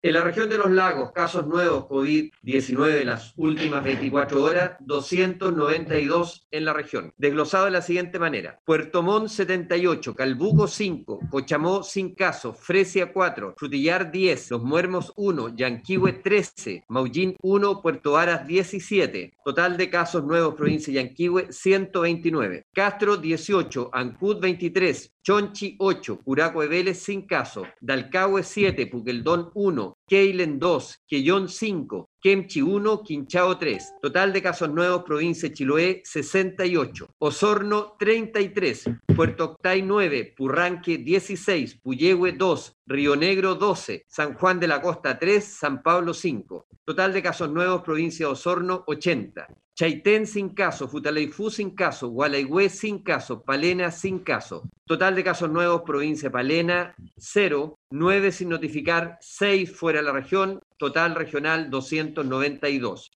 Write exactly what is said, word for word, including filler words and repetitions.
En la región de los lagos, casos nuevos COVID diecinueve en las últimas veinticuatro horas, doscientos noventa y dos en la región. Desglosado de la siguiente manera: Puerto Montt setenta y ocho, Calbuco cinco, Cochamó sin casos, Fresia cuatro, Frutillar diez, Los Muermos uno, Yanquihue trece, Maullín uno, Puerto Varas diecisiete. Total de casos nuevos provincia de Yanquihue ciento veintinueve. Castro dieciocho, Ancud veintitrés, Chonchi ocho, Curacao de Vélez sin caso, Dalcahue siete, Puqueldón uno, Keilen dos, Quellón cinco, Kemchi uno, Quinchao tres. Total de casos nuevos provincia de Chiloé sesenta y ocho. Osorno treinta y tres, Puerto Octay nueve, Purranque dieciséis, Puyehue dos, Río Negro doce, San Juan de la Costa tres, San Pablo cinco. Total de casos nuevos provincia de Osorno ochenta. Chaitén sin caso, Futaleufú sin caso, Gualeguay sin caso, Palena sin caso. Total de casos nuevos, provincia de Palena, cero, nueve sin notificar, seis fuera de la región, total regional doscientos noventa y dos.